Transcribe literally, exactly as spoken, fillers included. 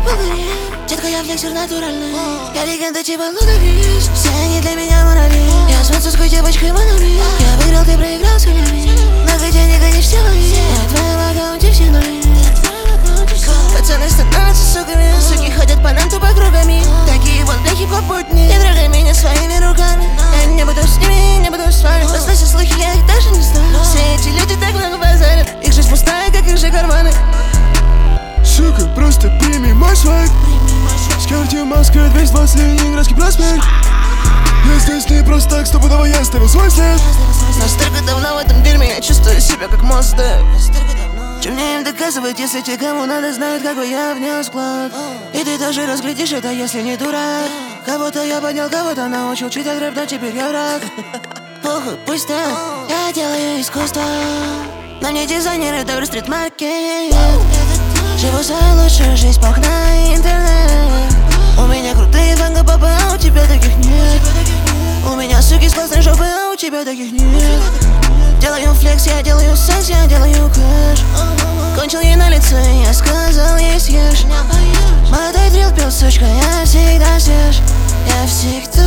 погори. Детка, я флексер натуральный. Я легенда типа Лукович. Все они для меня муравьи. Я с французской девочкой Монами. Я выиграл, ты проиграл с нулями. Много денег, они все мои. Я в твоем аккаунте все нули. Пацаны становятся суками. Суки ходят по нам тупо кругами. Такие вот для хип-хоп будни. Не трогай меня своими руками. Я не буду с ними, не буду с вами. Послушай слухи, я их даже не знаю. Все эти люди так много базарят. Их жизнь пустая, как их же карманы. Сука, просто прими мой свайк. Скажите, Москва, весь двадцать Ленинградский проспект. Я здесь не просто так, стопудово я оставил свой след. Настолько давно в этом дерьме, я чувствую себя как монстр. Чем мне им доказывать, если те, кому надо, знают, какой я внес вклад. И ты тоже разглядишь это, если не дурак. Кого-то я поднял, кого-то научил читать рэп, но теперь я враг. Похуй, пусть так, я делаю искусство. Но не дизайнер, это в стрит-маркет. Живу свою лучшую жизнь, пох на интернет. У меня крутые фанга папы, а у тебя таких нет. У меня суки с классной жопы, а у тебя таких нет. Делаю флекс, я делаю секс, я делаю кэш. Кончил ей на лице, я сказал ей съешь. Мотай дрил, пил, сучка, я всегда свеж. Я всегда